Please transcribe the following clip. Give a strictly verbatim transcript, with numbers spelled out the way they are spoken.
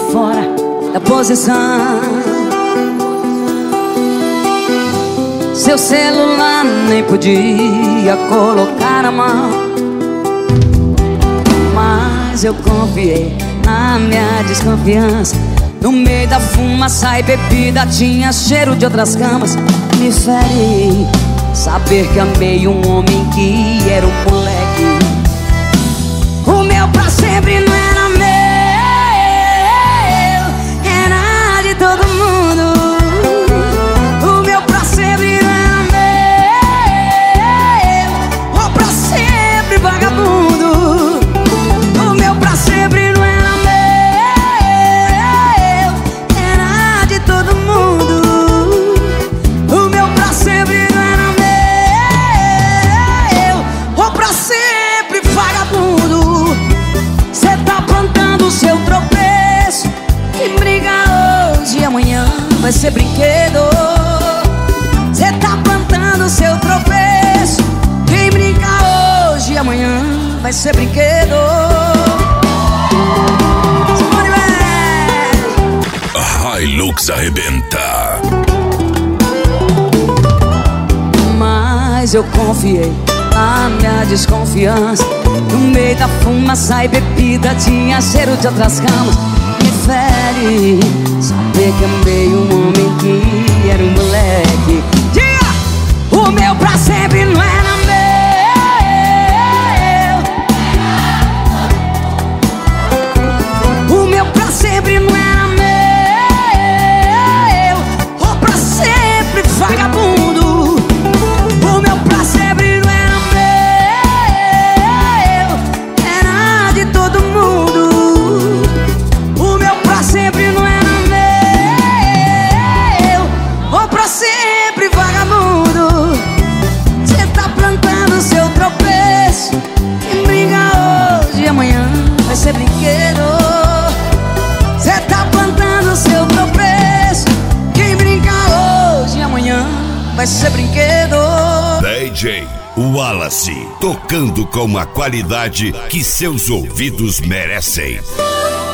fora da posição. Seu celular nem podia colocar a mão, mas eu confiei na minha desconfiança. No meio da fumaça e bebida tinha cheiro de outras camas. Me fere saber que amei um homem que era um moleque. O meu pra sempre não era meu, era de todo mundo. O meu pra sempre não era meu, ou pra sempre vagabundo. O meu pra sempre não era meu, era de todo mundo. O meu pra sempre não era meu, ou pra sempre vagabundo. Cê tá plantando seu tropeço, e briga hoje e amanhã vai ser brinquedo. Cê tá plantando seu tropeço, quem brinca hoje e amanhã vai ser brinquedo. A Hilux arrebenta. Mas eu confiei na minha desconfiança. No meio da fumaça e bebida tinha cheiro de outras camas. Me fere saber que amei um homem que era um moleque. Diga! O meu pra sempre não era meu, o meu pra sempre não era meu, ou pra sempre vagabundo. O meu pra sempre não era meu, era de todo mundo. O meu pra sempre não era meu, ou pra sempre vagabundo. Cê tá plantando seu tropeço, quem briga hoje e amanhã vai ser brinquedo. Cê tá plantando seu tropeço, quem brinca hoje e amanhã vai ser brinquedo. D J Wallace, tocando com a qualidade que seus ouvidos merecem.